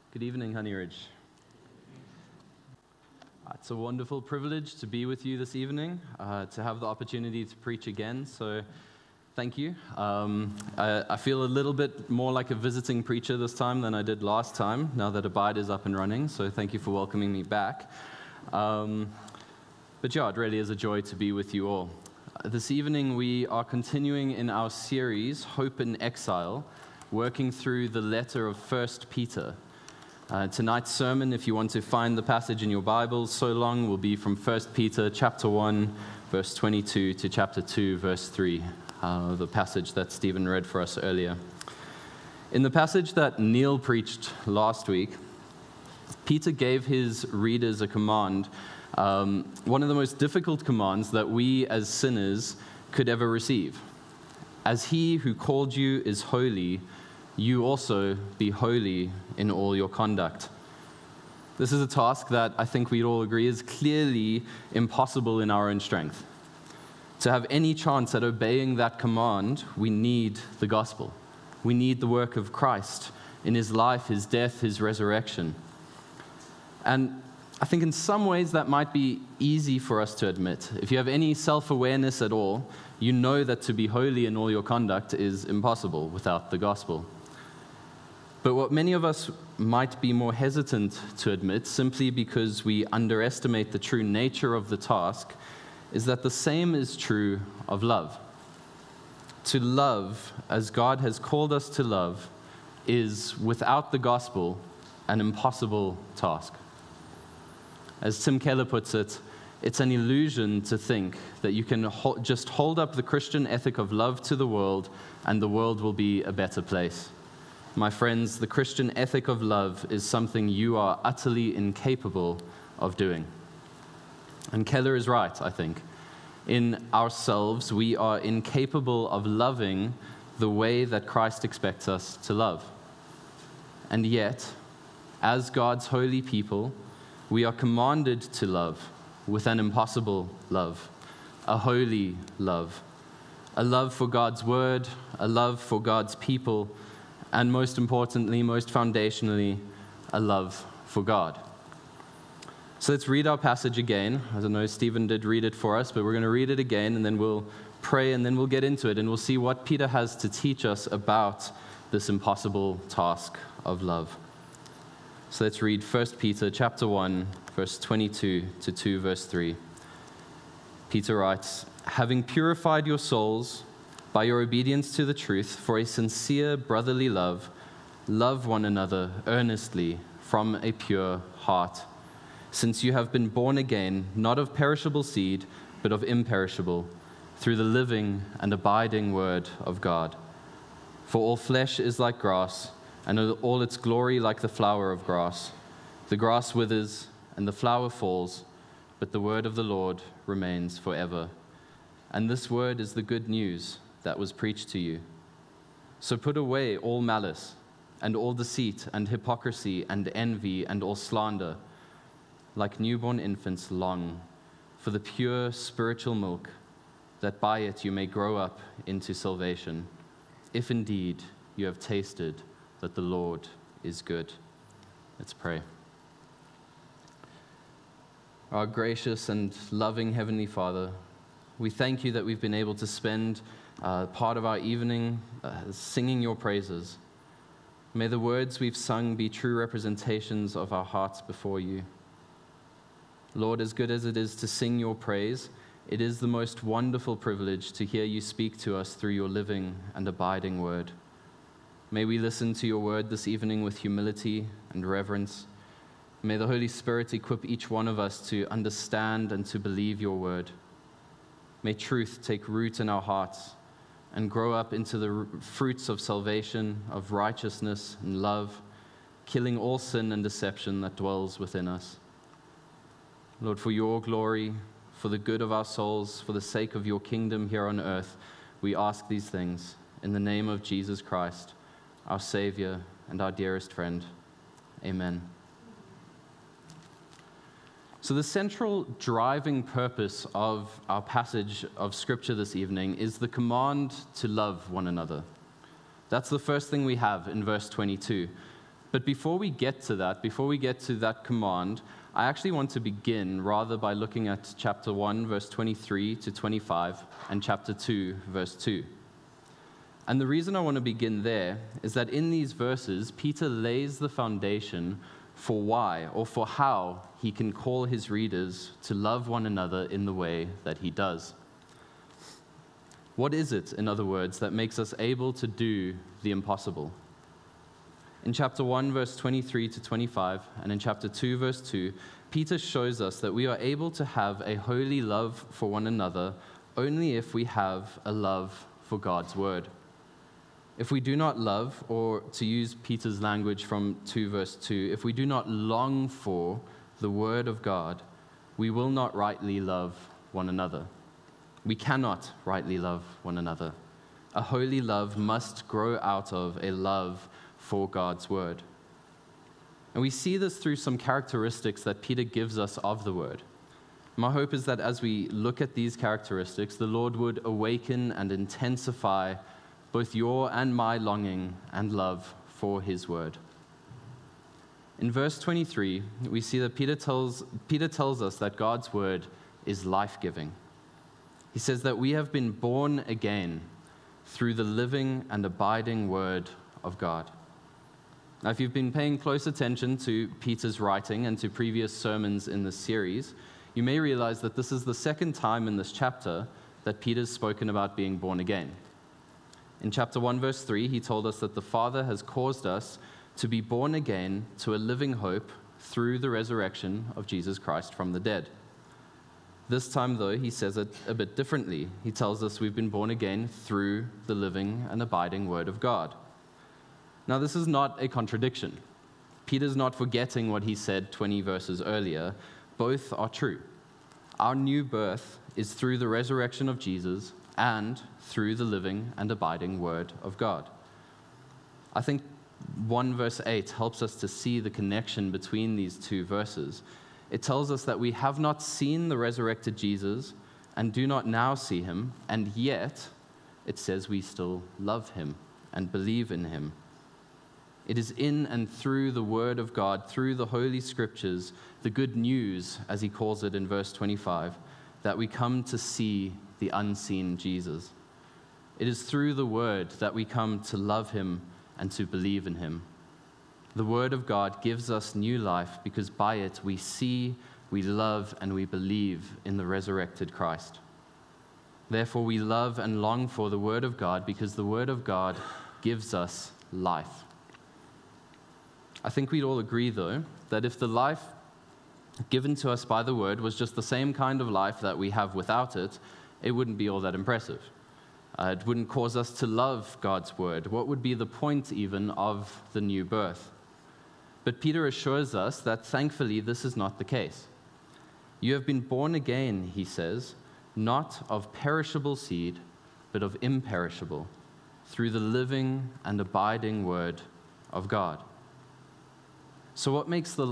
Good evening, Honey Ridge. It's a wonderful privilege to be with you this evening, to have the opportunity to preach again, so thank you. I feel a little bit more like a visiting preacher this time than I did last time, now that Abide is up and running, so thank you for welcoming me back. But yeah, it really is a joy to be with you all. This evening we are continuing in our series, Hope in Exile, working through the letter of 1 Peter. Tonight's sermon, if you want to find the passage in your Bibles, so long, will be from 1 Peter chapter 1, verse 22 to chapter 2, verse 3, the passage that Stephen read for us earlier. In the passage that Neil preached last week, Peter gave his readers a command, one of the most difficult commands that we as sinners could ever receive. As he who called you is holy, you also be holy in all your conduct. This is a task that I think we'd all agree is clearly impossible in our own strength. To have any chance at obeying that command, we need the gospel. We need the work of Christ in his life, his death, his resurrection. And I think in some ways that might be easy for us to admit. If you have any self-awareness at all, you know that to be holy in all your conduct is impossible without the gospel. But what many of us might be more hesitant to admit, simply because we underestimate the true nature of the task, is that the same is true of love. To love, as God has called us to love, is, without the gospel, an impossible task. As Tim Keller puts it, it's an illusion to think that you can just hold up the Christian ethic of love to the world and the world will be a better place. My friends, the Christian ethic of love is something you are utterly incapable of doing. And Keller is right, I think. In ourselves, we are incapable of loving the way that Christ expects us to love. And yet, as God's holy people, we are commanded to love with an impossible love, a holy love, a love for God's word, a love for God's people, and most importantly, most foundationally, a love for God. So let's read our passage again. As I know Stephen did read it for us, but we're going to read it again, and then we'll pray, and then we'll get into it, and we'll see what Peter has to teach us about this impossible task of love. So let's read 1 Peter chapter 1, verse 22 to 2, verse 3. Peter writes, "Having purified your souls by your obedience to the truth for a sincere brotherly love, love one another earnestly from a pure heart, since you have been born again, not of perishable seed, but of imperishable, through the living and abiding word of God. For all flesh is like grass, and all its glory like the flower of grass. The grass withers, and the flower falls, but the word of the Lord remains forever. And this word is the good news that was preached to you. So put away all malice, and all deceit, and hypocrisy, and envy, and all slander. Like newborn infants, long for the pure spiritual milk, that by it you may grow up into salvation, if indeed you have tasted that the Lord is good." Let's pray. Our gracious and loving Heavenly Father, we thank you that we've been able to spend part of our evening singing your praises. May the words we've sung be true representations of our hearts before you. Lord, as good as it is to sing your praise, it is the most wonderful privilege to hear you speak to us through your living and abiding word. May we listen to your word this evening with humility and reverence. May the Holy Spirit equip each one of us to understand and to believe your word. May truth take root in our hearts and grow up into the fruits of salvation, of righteousness and love, killing all sin and deception that dwells within us. Lord, for your glory, for the good of our souls, for the sake of your kingdom here on earth, we ask these things in the name of Jesus Christ, our Savior and our dearest friend. Amen. So the central driving purpose of our passage of Scripture this evening is the command to love one another. That's the first thing we have in verse 22. But before we get to that command, I actually want to begin rather by looking at chapter 1, verse 23 to 25, and chapter 2, verse 2. And the reason I want to begin there is that in these verses, Peter lays the foundation for why or for how he can call his readers to love one another in the way that he does. What is it, in other words, that makes us able to do the impossible? In chapter 1, verse 23 to 25, and in chapter 2, verse 2, Peter shows us that we are able to have a holy love for one another only if we have a love for God's word. If we do not love, or to use Peter's language from 2, verse 2, if we do not long for the word of God, we will not rightly love one another. We cannot rightly love one another. A holy love must grow out of a love for God's word. And we see this through some characteristics that Peter gives us of the word. My hope is that as we look at these characteristics, the Lord would awaken and intensify both your and my longing and love for his word. In verse 23, we see that Peter tells us that God's word is life-giving. He says that we have been born again through the living and abiding word of God. Now, if you've been paying close attention to Peter's writing and to previous sermons in this series, you may realize that this is the second time in this chapter that Peter's spoken about being born again. In chapter 1, verse 3, he told us that the Father has caused us to be born again to a living hope through the resurrection of Jesus Christ from the dead. This time, though, he says it a bit differently. He tells us we've been born again through the living and abiding word of God. Now, this is not a contradiction. Peter's not forgetting what he said 20 verses earlier. Both are true. Our new birth is through the resurrection of Jesus and through the living and abiding word of God. I think 1 verse 8 helps us to see the connection between these two verses. It tells us that we have not seen the resurrected Jesus and do not now see him, and yet it says we still love him and believe in him. It is in and through the word of God, through the Holy Scriptures, the good news, as he calls it in verse 25, that we come to see the unseen Jesus. It is through the word that we come to love him and to believe in him. The word of God gives us new life because by it we see, we love, and we believe in the resurrected Christ. Therefore, we love and long for the word of God because the word of God gives us life. I think we'd all agree, though, that if the life given to us by the word was just the same kind of life that we have without it, it wouldn't be all that impressive. It wouldn't cause us to love God's word. What would be the point even of the new birth? But Peter assures us that thankfully this is not the case. You have been born again, he says, not of perishable seed, but of imperishable, through the living and abiding word of God. So what makes the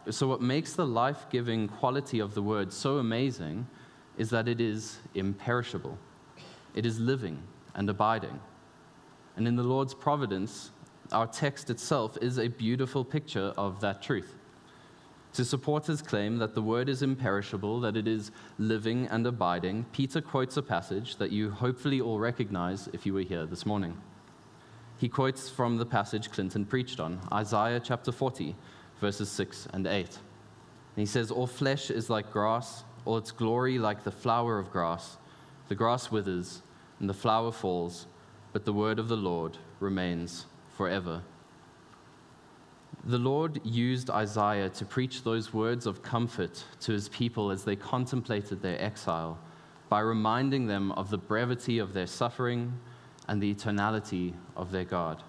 life-giving quality of the word so amazing is that it is imperishable. It is living and abiding. And in the Lord's providence, our text itself is a beautiful picture of that truth. To support his claim that the word is imperishable, that it is living and abiding, Peter quotes a passage that you hopefully all recognize if you were here this morning. He quotes from the passage Clinton preached on, Isaiah chapter 40, verses 6 and 8. And he says, "All flesh is like grass, all its glory like the flower of grass. The grass withers and the flower falls, but the word of the Lord remains forever." The Lord used Isaiah to preach those words of comfort to his people as they contemplated their exile by reminding them of the brevity of their suffering and the eternality of their God.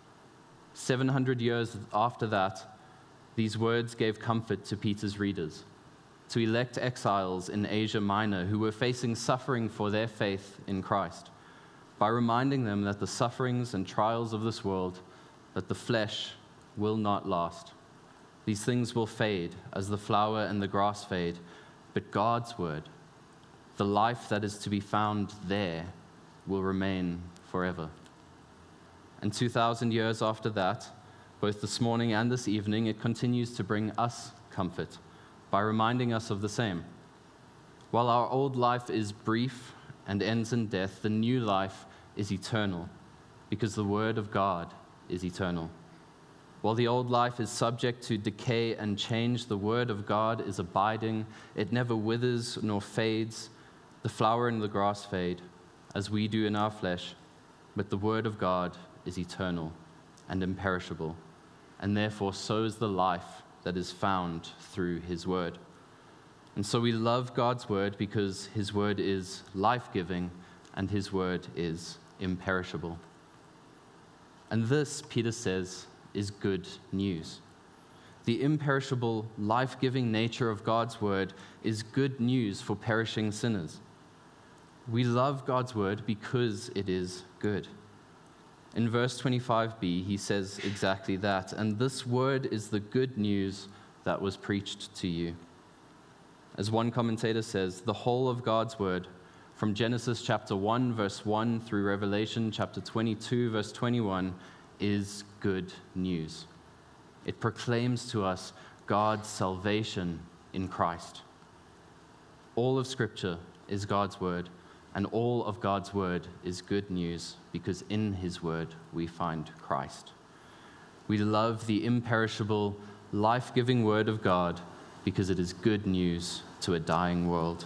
700 years after that, these words gave comfort to Peter's readers, to elect exiles in Asia Minor who were facing suffering for their faith in Christ, by reminding them that the sufferings and trials of this world, that the flesh will not last. These things will fade as the flower and the grass fade, but God's word, the life that is to be found there, will remain forever. And 2,000 years after that, both this morning and this evening, it continues to bring us comfort by reminding us of the same. While our old life is brief and ends in death, the new life is eternal, because the Word of God is eternal. While the old life is subject to decay and change, the Word of God is abiding. It never withers nor fades. The flower and the grass fade, as we do in our flesh, but the Word of God is eternal and imperishable, and therefore so is the life that is found through His Word. And so we love God's Word because His Word is life-giving and His Word is imperishable. And this, Peter says, is good news. The imperishable, life-giving nature of God's Word is good news for perishing sinners. We love God's Word because it is good. In verse 25b, he says exactly that. And this Word is the good news that was preached to you. As one commentator says, the whole of God's Word, from Genesis chapter 1, verse 1 through Revelation chapter 22, verse 21, is good news. It proclaims to us God's salvation in Christ. All of Scripture is God's Word, and all of God's Word is good news, because in His Word we find Christ. We love the imperishable, life-giving Word of God because it is good news to a dying world.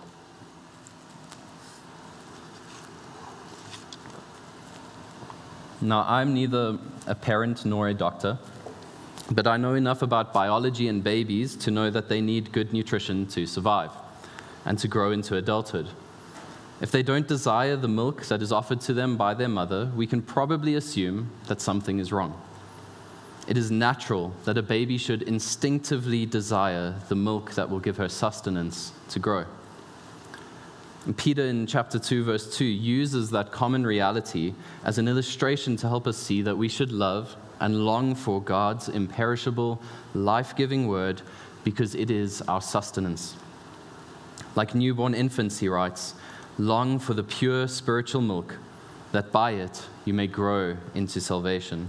Now, I'm neither a parent nor a doctor, but I know enough about biology and babies to know that they need good nutrition to survive and to grow into adulthood. If they don't desire the milk that is offered to them by their mother, we can probably assume that something is wrong. It is natural that a baby should instinctively desire the milk that will give her sustenance to grow. And Peter in chapter 2, verse 2, uses that common reality as an illustration to help us see that we should love and long for God's imperishable, life-giving Word because it is our sustenance. Like newborn infants, he writes, long for the pure spiritual milk, that by it you may grow into salvation.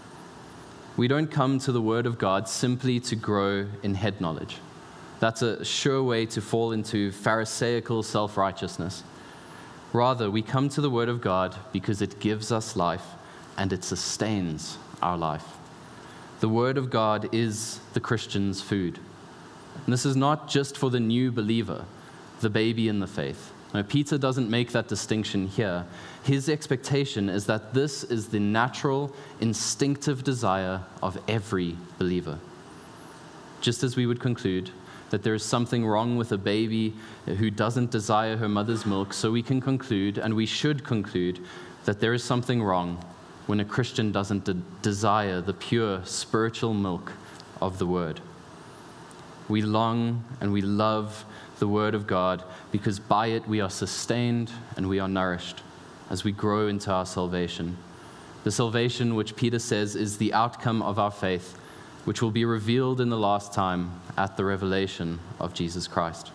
We don't come to the Word of God simply to grow in head knowledge. That's a sure way to fall into Pharisaical self-righteousness. Rather, we come to the Word of God because it gives us life and it sustains our life. The Word of God is the Christian's food. And this is not just for the new believer, the baby in the faith. No, Peter doesn't make that distinction here. His expectation is that this is the natural, instinctive desire of every believer. Just as we would conclude that there is something wrong with a baby who doesn't desire her mother's milk, so we can conclude, and we should conclude, that there is something wrong when a Christian doesn't desire the pure spiritual milk of the Word. We long and we love the Word of God because by it we are sustained and we are nourished as we grow into our salvation. The salvation which Peter says is the outcome of our faith, which will be revealed in the last time at the revelation of Jesus Christ.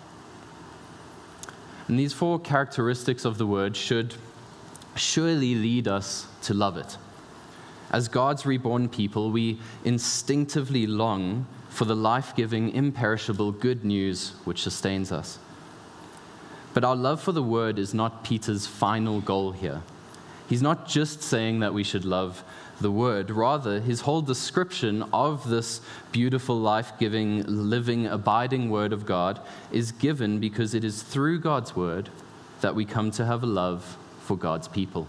And these four characteristics of the Word should surely lead us to love it. As God's reborn people, we instinctively long for the life-giving, imperishable good news which sustains us. But our love for the Word is not Peter's final goal here. He's not just saying that we should love the Word. Rather, his whole description of this beautiful, life-giving, living, abiding Word of God is given because it is through God's Word that we come to have a love for God's people.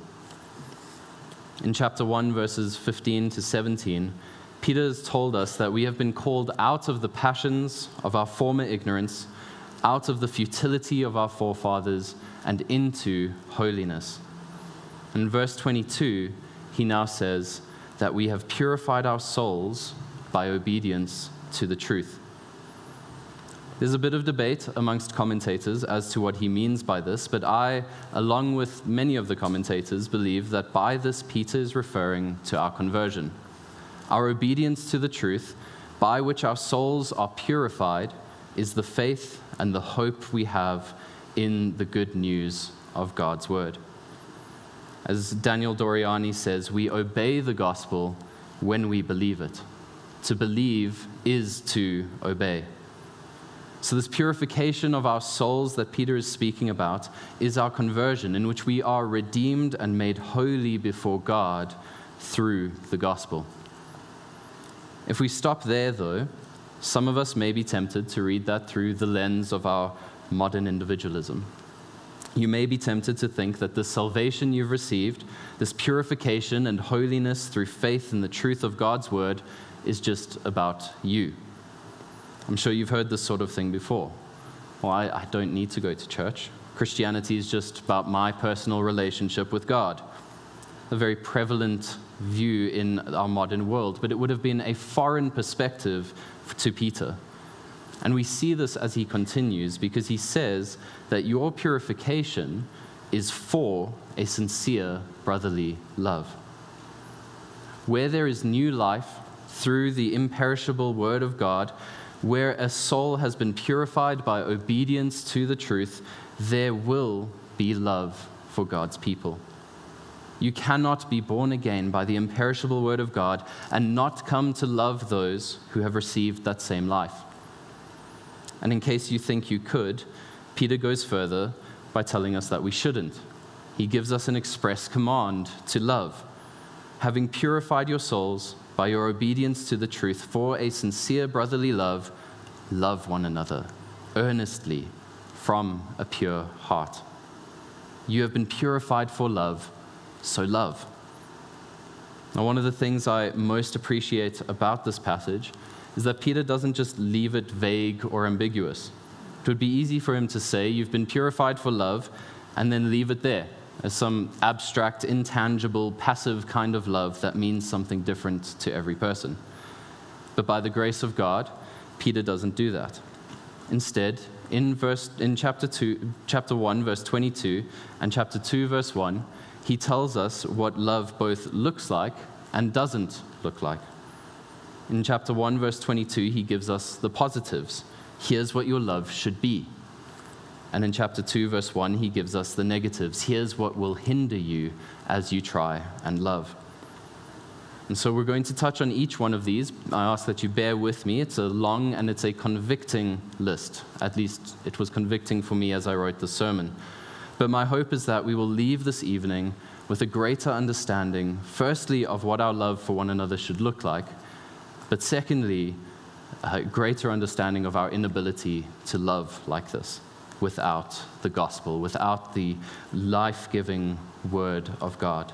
In chapter 1, verses 15 to 17, Peter has told us that we have been called out of the passions of our former ignorance, out of the futility of our forefathers, and into holiness. In verse 22, he now says that we have purified our souls by obedience to the truth. There's a bit of debate amongst commentators as to what he means by this, but I, along with many of the commentators, believe that by this Peter is referring to our conversion. Our obedience to the truth, by which our souls are purified, is the faith and the hope we have in the good news of God's Word. As Daniel Doriani says, we obey the gospel when we believe it. To believe is to obey. So this purification of our souls that Peter is speaking about is our conversion, in which we are redeemed and made holy before God through the gospel. If we stop there, though, some of us may be tempted to read that through the lens of our modern individualism. You may be tempted to think that the salvation you've received, this purification and holiness through faith in the truth of God's word, is just about you. I'm sure you've heard this sort of thing before. Well, I don't need to go to church. Christianity is just about my personal relationship with God. A very prevalent view in our modern world, but it would have been a foreign perspective to Peter. And we see this as he continues, because he says that your purification is for a sincere brotherly love. Where there is new life through the imperishable word of God, where a soul has been purified by obedience to the truth, there will be love for God's people. You cannot be born again by the imperishable word of God and not come to love those who have received that same life. And in case you think you could, Peter goes further by telling us that we shouldn't. He gives us an express command to love. Having purified your souls by your obedience to the truth for a sincere brotherly love, love one another earnestly from a pure heart. You have been purified for love, so love. Now, one of the things I most appreciate about this passage is that Peter doesn't just leave it vague or ambiguous. It would be easy for him to say, you've been purified for love, and then leave it there as some abstract, intangible, passive kind of love that means something different to every person. But by the grace of God, Peter doesn't do that. Instead, in chapter 1, verse 22, and chapter 2, verse 1, he tells us what love both looks like and doesn't look like. In chapter 1, verse 22, he gives us the positives. Here's what your love should be. And in chapter 2, verse 1, he gives us the negatives. Here's what will hinder you as you try and love. And so we're going to touch on each one of these. I ask that you bear with me. It's a long and it's a convicting list. At least it was convicting for me as I wrote the sermon. But my hope is that we will leave this evening with a greater understanding, firstly, of what our love for one another should look like, but secondly, a greater understanding of our inability to love like this without the gospel, without the life-giving word of God.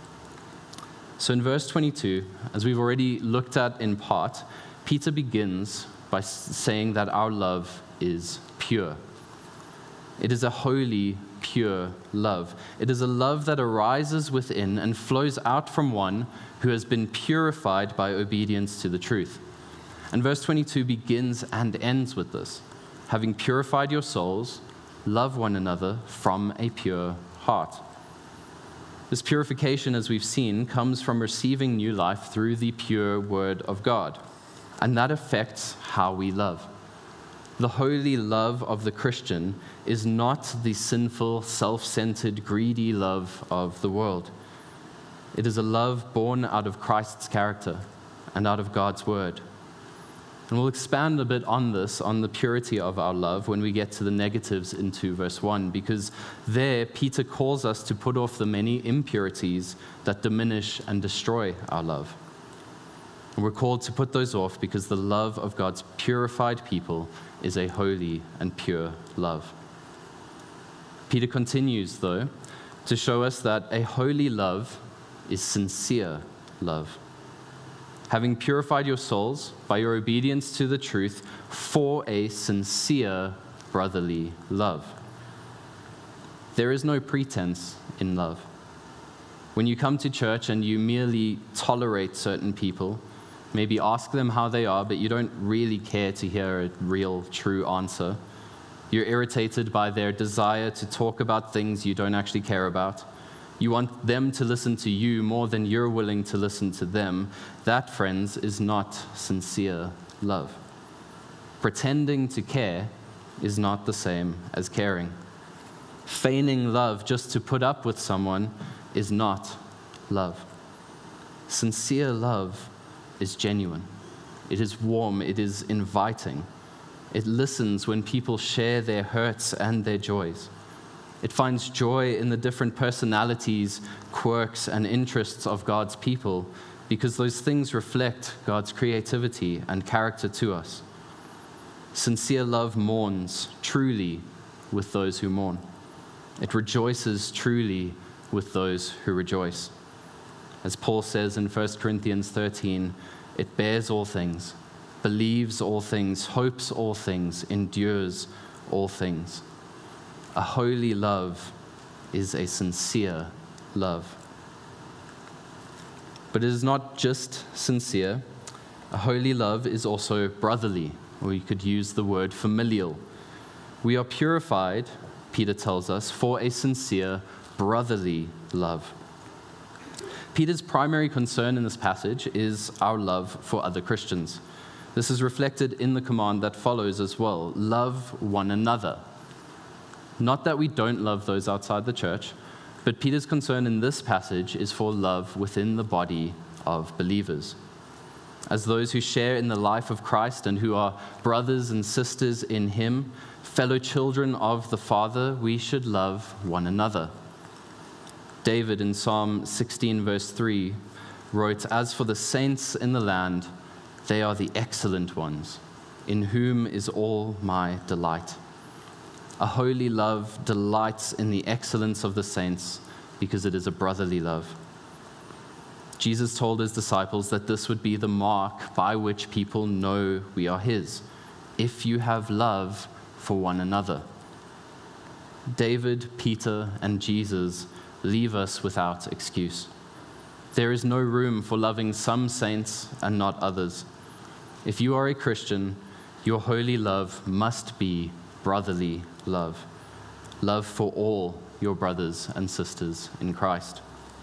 So in verse 22, as we've already looked at in part, Peter begins by saying that our love is pure. It is a holy, pure love. It is a love that arises within and flows out from one who has been purified by obedience to the truth. And verse 22 begins and ends with this. Having purified your souls, love one another from a pure heart. This purification, as we've seen, comes from receiving new life through the pure word of God. And that affects how we love. The holy love of the Christian is not the sinful, self-centered, greedy love of the world. It is a love born out of Christ's character and out of God's word. And we'll expand a bit on this, on the purity of our love, when we get to the negatives into verse 1, because there Peter calls us to put off the many impurities that diminish and destroy our love. And we're called to put those off because the love of God's purified people is a holy and pure love. Peter continues, though, to show us that a holy love is sincere love. Having purified your souls by your obedience to the truth for a sincere brotherly love. There is no pretense in love. When you come to church and you merely tolerate certain people, maybe ask them how they are, but you don't really care to hear a real, true answer. You're irritated by their desire to talk about things you don't actually care about. You want them to listen to you more than you're willing to listen to them. That, friends, is not sincere love. Pretending to care is not the same as caring. Feigning love just to put up with someone is not love. Sincere love is genuine. It is warm. It is inviting. It listens when people share their hurts and their joys. It finds joy in the different personalities, quirks, and interests of God's people because those things reflect God's creativity and character to us. Sincere love mourns truly with those who mourn. It rejoices truly with those who rejoice. As Paul says in 1 Corinthians 13, it bears all things, believes all things, hopes all things, endures all things. A holy love is a sincere love. But it is not just sincere. A holy love is also brotherly, or you could use the word familial. We are purified, Peter tells us, for a sincere brotherly love. Peter's primary concern in this passage is our love for other Christians. This is reflected in the command that follows as well: love one another. Not that we don't love those outside the church, but Peter's concern in this passage is for love within the body of believers. As those who share in the life of Christ and who are brothers and sisters in Him, fellow children of the Father, we should love one another. David in Psalm 16, verse 3, wrote, "As for the saints in the land, they are the excellent ones, in whom is all my delight." A holy love delights in the excellence of the saints because it is a brotherly love. Jesus told His disciples that this would be the mark by which people know we are His, if you have love for one another. David, Peter, and Jesus leave us without excuse. There is no room for loving some saints and not others. If you are a Christian, your holy love must be brotherly love. Love for all your brothers and sisters in Christ.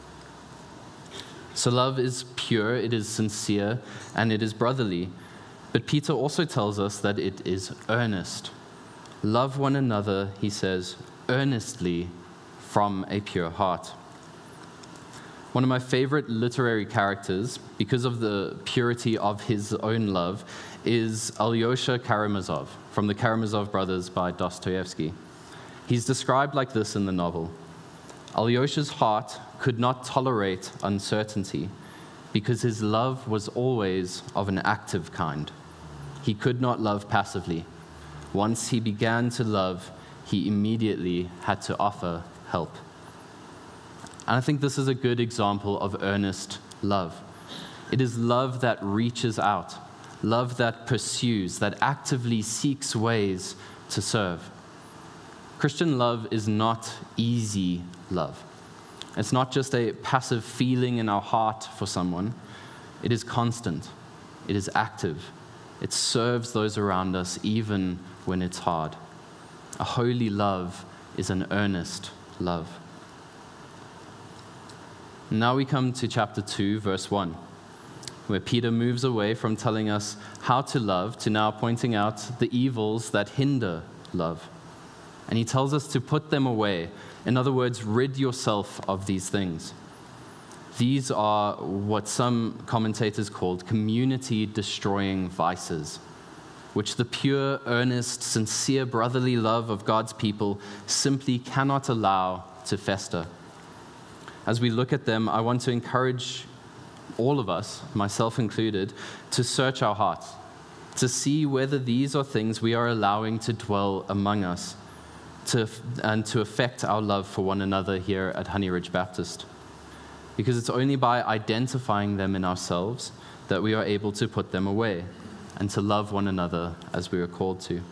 So love is pure, it is sincere, and it is brotherly. But Peter also tells us that it is earnest. Love one another, he says, earnestly from a pure heart. One of my favorite literary characters, because of the purity of his own love, is Alyosha Karamazov, from the Karamazov Brothers by Dostoevsky. He's described like this in the novel: Alyosha's heart could not tolerate uncertainty because his love was always of an active kind. He could not love passively. Once he began to love, he immediately had to offer help. And I think this is a good example of earnest love. It is love that reaches out, love that pursues, that actively seeks ways to serve. Christian love is not easy love. It's not just a passive feeling in our heart for someone. It is constant. It is active. It serves those around us even when it's hard. A holy love is an earnest love. Now we come to chapter 2, verse 1, where Peter moves away from telling us how to love to now pointing out the evils that hinder love. And he tells us to put them away. In other words, rid yourself of these things. These are what some commentators called community-destroying vices, which the pure, earnest, sincere brotherly love of God's people simply cannot allow to fester. As we look at them, I want to encourage all of us, myself included, to search our hearts, to see whether these are things we are allowing to dwell among us, and to affect our love for one another here at Honey Ridge Baptist. Because it's only by identifying them in ourselves that we are able to put them away and to love one another as we are called to.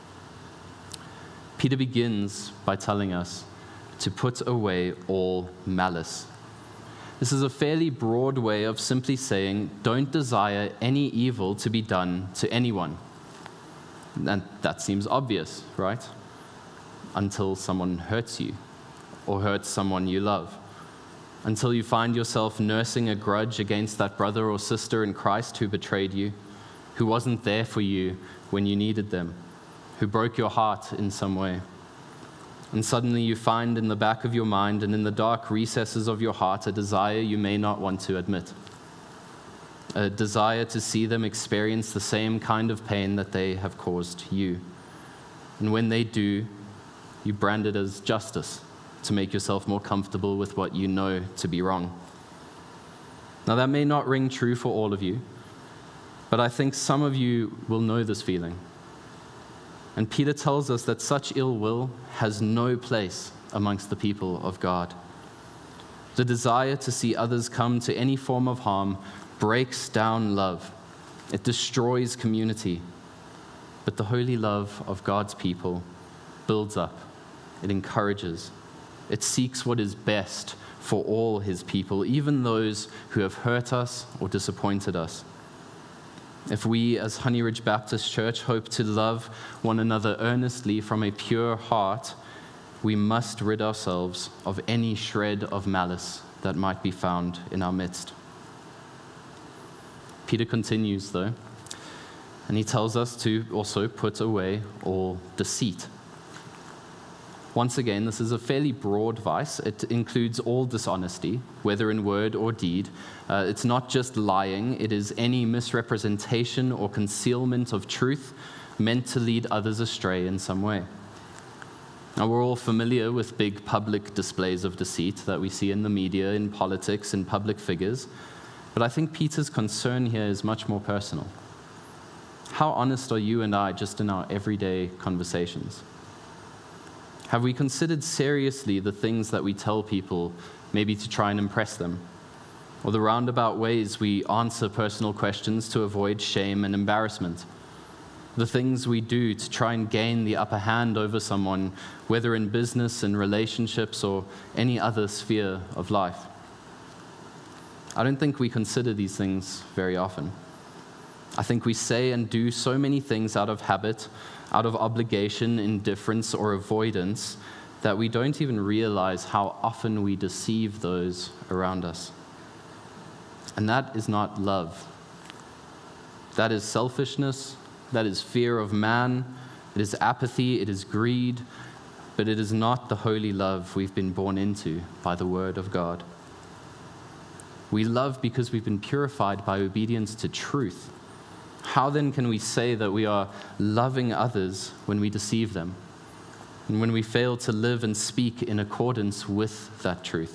Peter begins by telling us to put away all malice. This is a fairly broad way of simply saying, don't desire any evil to be done to anyone. And that seems obvious, right? Until someone hurts you or hurts someone you love. Until you find yourself nursing a grudge against that brother or sister in Christ who betrayed you, who wasn't there for you when you needed them, who broke your heart in some way. And suddenly you find in the back of your mind and in the dark recesses of your heart a desire you may not want to admit. a desire to see them experience the same kind of pain that they have caused you. And when they do, you brand it as justice to make yourself more comfortable with what you know to be wrong. Now, that may not ring true for all of you, but I think some of you will know this feeling. And Peter tells us that such ill will has no place amongst the people of God. The desire to see others come to any form of harm breaks down love. It destroys community. But the holy love of God's people builds up. It encourages. It seeks what is best for all his people, even those who have hurt us or disappointed us. If we as Honey Ridge Baptist Church hope to love one another earnestly from a pure heart, we must rid ourselves of any shred of malice that might be found in our midst. Peter continues, though, and he tells us to also put away all deceit. Once again, this is a fairly broad vice. It includes all dishonesty, whether in word or deed. It's not just lying. It is any misrepresentation or concealment of truth meant to lead others astray in some way. Now, we're all familiar with big public displays of deceit that we see in the media, in politics, in public figures. But I think Peter's concern here is much more personal. How honest are you and I just in our everyday conversations? Have we considered seriously the things that we tell people, maybe to try and impress them? Or the roundabout ways we answer personal questions to avoid shame and embarrassment? The things we do to try and gain the upper hand over someone, whether in business, in relationships, or any other sphere of life? I don't think we consider these things very often. I think we say and do so many things out of habit, out of obligation, indifference, or avoidance, that we don't even realize how often we deceive those around us. And that is not love. That is selfishness, that is fear of man, it is apathy, it is greed, but it is not the holy love we've been born into by the word of God. We love because we've been purified by obedience to truth. How then can we say that we are loving others when we deceive them, and when we fail to live and speak in accordance with that truth?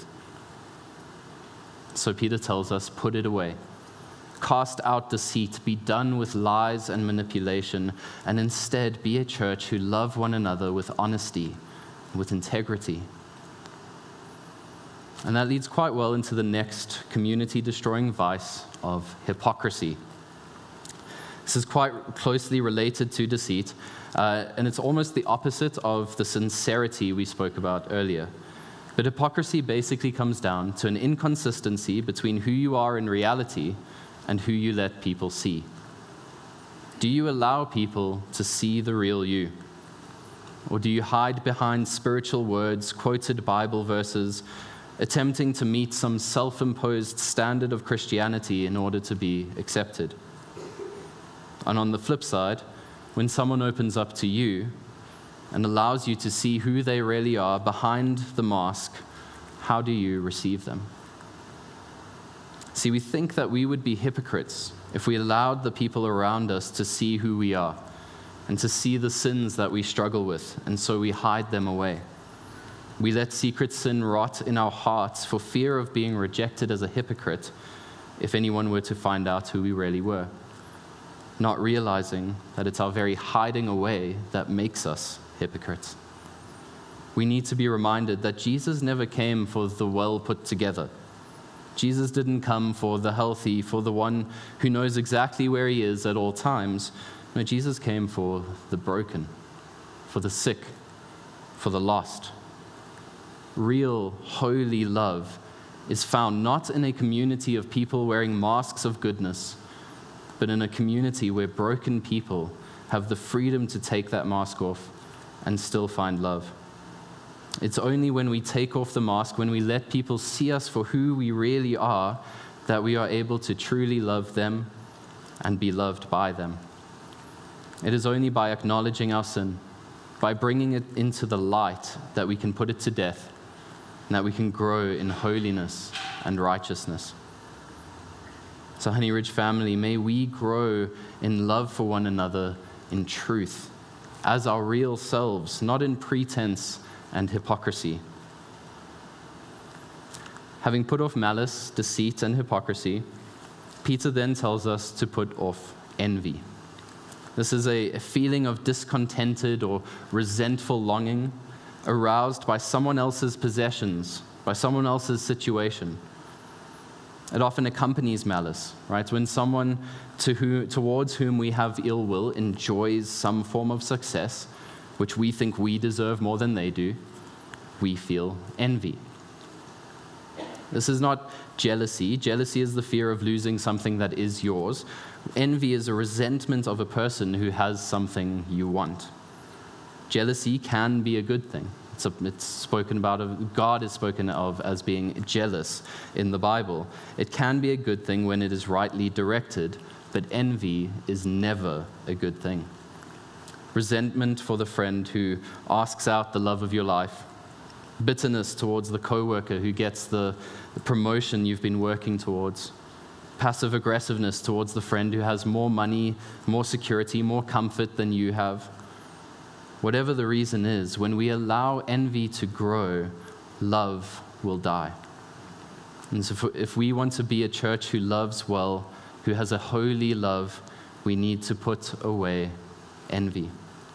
So Peter tells us, put it away. Cast out deceit, be done with lies and manipulation, and instead be a church who love one another with honesty, with integrity. And that leads quite well into the next community-destroying vice of hypocrisy. This is quite closely related to deceit, and it's almost the opposite of the sincerity we spoke about earlier. But hypocrisy basically comes down to an inconsistency between who you are in reality and who you let people see. Do you allow people to see the real you? Or do you hide behind spiritual words, quoted Bible verses, attempting to meet some self-imposed standard of Christianity in order to be accepted? And on the flip side, when someone opens up to you and allows you to see who they really are behind the mask, how do you receive them? See, we think that we would be hypocrites if we allowed the people around us to see who we are and to see the sins that we struggle with, and so we hide them away. We let secret sin rot in our hearts for fear of being rejected as a hypocrite if anyone were to find out who we really were, not realizing that it's our very hiding away that makes us hypocrites. We need to be reminded that Jesus never came for the well put together. Jesus didn't come for the healthy, for the one who knows exactly where he is at all times. No, Jesus came for the broken, for the sick, for the lost. Real, holy love is found not in a community of people wearing masks of goodness, but in a community where broken people have the freedom to take that mask off and still find love. It's only when we take off the mask, when we let people see us for who we really are, that we are able to truly love them and be loved by them. It is only by acknowledging our sin, by bringing it into the light, that we can put it to death, and that we can grow in holiness and righteousness. So So Honey Ridge family, may we grow in love for one another in truth, as our real selves, not in pretense and hypocrisy. Having put off malice, deceit, and hypocrisy, Peter then tells us to put off envy. This is a feeling of discontented or resentful longing aroused by someone else's possessions, by someone else's situation. It often accompanies malice, right? When someone towards whom we have ill will enjoys some form of success, which we think we deserve more than they do, we feel envy. This is not jealousy. Jealousy is the fear of losing something that is yours. Envy is a resentment of a person who has something you want. Jealousy can be a good thing. It's spoken about, God is spoken of as being jealous in the Bible. It can be a good thing when it is rightly directed, but envy is never a good thing. Resentment for the friend who asks out the love of your life. Bitterness towards the coworker who gets the promotion you've been working towards. Passive aggressiveness towards the friend who has more money, more security, more comfort than you have. Whatever the reason is, when we allow envy to grow, love will die. And so if we want to be a church who loves well, who has a holy love, we need to put away envy.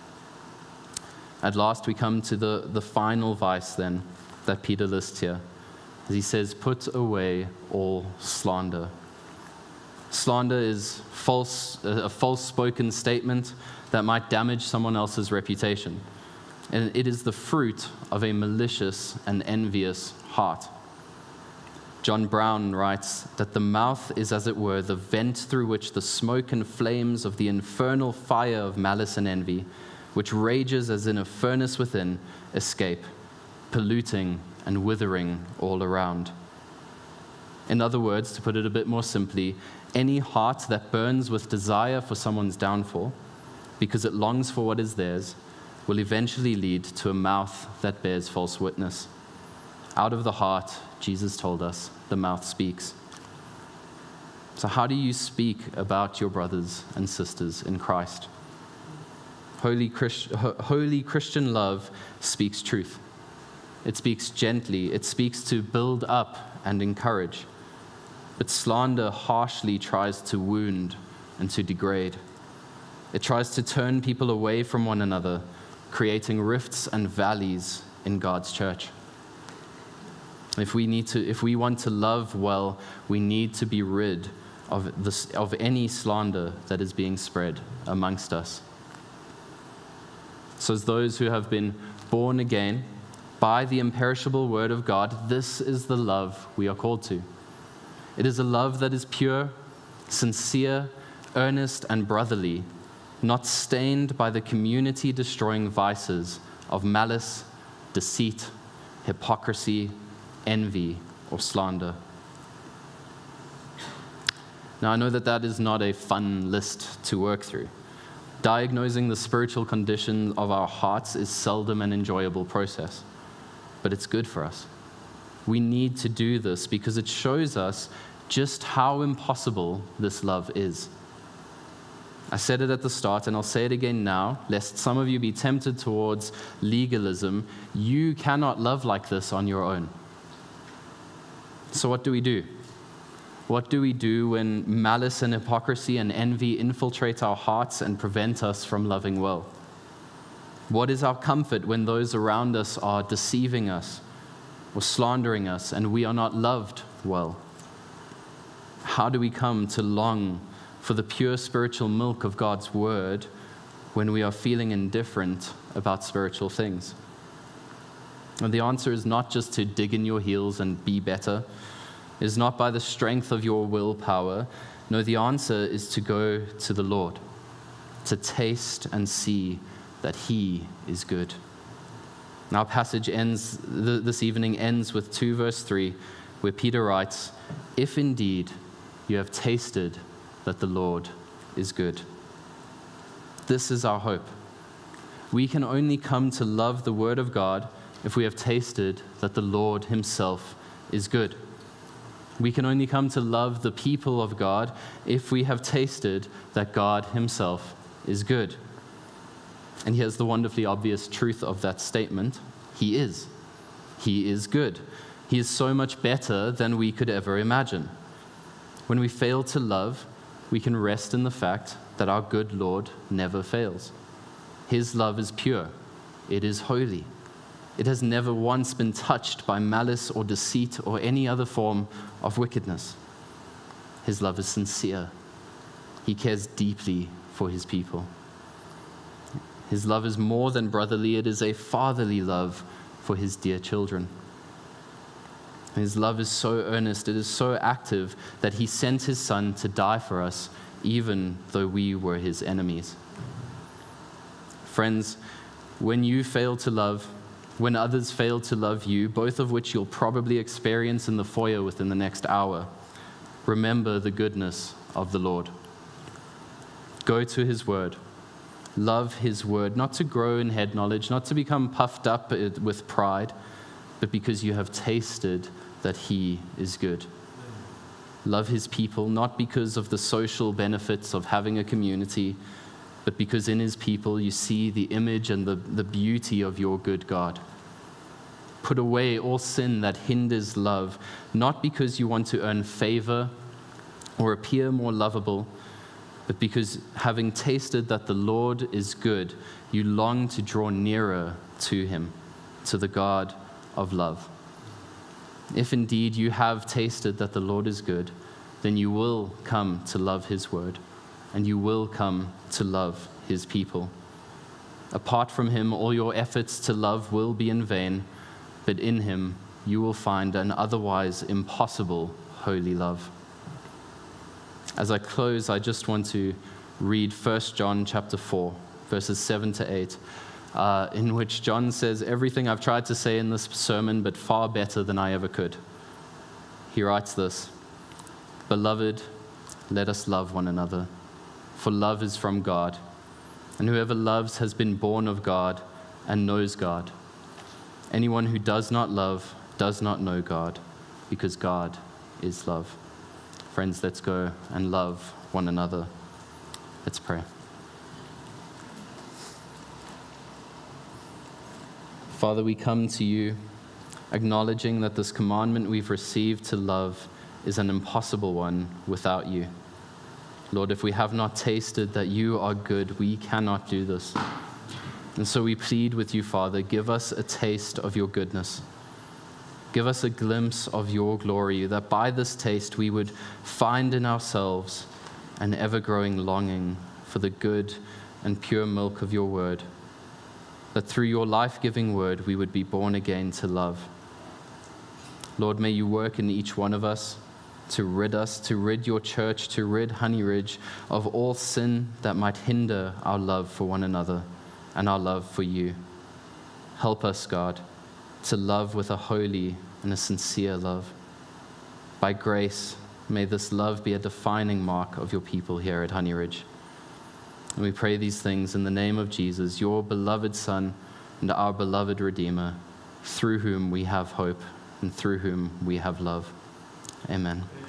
At last, we come to the final vice then that Peter lists here. As he says, put away all slander. Slander is a false spoken statement that might damage someone else's reputation. And it is the fruit of a malicious and envious heart. John Brown writes that the mouth is, as it were, the vent through which the smoke and flames of the infernal fire of malice and envy, which rages as in a furnace within, escape, polluting and withering all around. In other words, to put it a bit more simply, any heart that burns with desire for someone's downfall, because it longs for what is theirs, will eventually lead to a mouth that bears false witness. Out of the heart, Jesus told us, the mouth speaks. So how do you speak about your brothers and sisters in Christ? Holy Christian love speaks truth. It speaks gently. It speaks to build up and encourage. But slander harshly tries to wound and to degrade. It tries to turn people away from one another, creating rifts and valleys in God's church. If we want to love well, we need to be rid of any slander that is being spread amongst us. So as those who have been born again by the imperishable word of God, this is the love we are called to. It is a love that is pure, sincere, earnest, and brotherly, not stained by the community-destroying vices of malice, deceit, hypocrisy, envy, or slander. Now, I know that is not a fun list to work through. Diagnosing the spiritual condition of our hearts is seldom an enjoyable process, but it's good for us. We need to do this because it shows us just how impossible this love is. I said it at the start, and I'll say it again now, lest some of you be tempted towards legalism. You cannot love like this on your own. So what do we do? What do we do when malice and hypocrisy and envy infiltrate our hearts and prevent us from loving well? What is our comfort when those around us are deceiving us or slandering us and we are not loved well? How do we come to long for the pure spiritual milk of God's word when we are feeling indifferent about spiritual things? And the answer is not just to dig in your heels and be better. It is not by the strength of your willpower. No, the answer is to go to the Lord, to taste and see that He is good. Our passage this evening ends with 2 verse 3, where Peter writes, "If indeed you have tasted that the Lord is good." This is our hope. We can only come to love the Word of God if we have tasted that the Lord Himself is good. We can only come to love the people of God if we have tasted that God himself is good. And here's the wonderfully obvious truth of that statement. He is. He is good. He is so much better than we could ever imagine. When we fail to love, we can rest in the fact that our good Lord never fails. His love is pure. It is holy. It has never once been touched by malice or deceit or any other form of wickedness. His love is sincere. He cares deeply for his people. His love is more than brotherly. It is a fatherly love for his dear children. His love is so earnest, it is so active, that he sent his Son to die for us, even though we were his enemies. Friends, when you fail to love, when others fail to love you, both of which you'll probably experience in the foyer within the next hour, remember the goodness of the Lord. Go to his word. Love his word, not to grow in head knowledge, not to become puffed up with pride, but because you have tasted that he is good. Love his people, not because of the social benefits of having a community, but because in his people you see the image and the beauty of your good God. Put away all sin that hinders love, not because you want to earn favor or appear more lovable, but because having tasted that the Lord is good, you long to draw nearer to him, to the God of love. If indeed you have tasted that the Lord is good, then you will come to love his word, and you will come to love his people. Apart from him, all your efforts to love will be in vain, but in him you will find an otherwise impossible holy love. As I close, I just want to read 1 John chapter 4, verses 7 to 8, in which John says everything I've tried to say in this sermon, but far better than I ever could. He writes this: "Beloved, let us love one another, for love is from God, and whoever loves has been born of God and knows God. Anyone who does not love does not know God, because God is love." Friends, let's go and love one another. Let's pray. Father, we come to you acknowledging that this commandment we've received to love is an impossible one without you. Lord, if we have not tasted that you are good, we cannot do this. And so we plead with you, Father, give us a taste of your goodness. Give us a glimpse of your glory, that by this taste we would find in ourselves an ever-growing longing for the good and pure milk of your word, that through your life-giving word we would be born again to love. Lord, may you work in each one of us, to rid your church, to rid Honey Ridge of all sin that might hinder our love for one another and our love for you. Help us, God, to love with a holy and a sincere love. By grace, may this love be a defining mark of your people here at Honey Ridge. And we pray these things in the name of Jesus, your beloved Son and our beloved Redeemer, through whom we have hope and through whom we have love. Amen.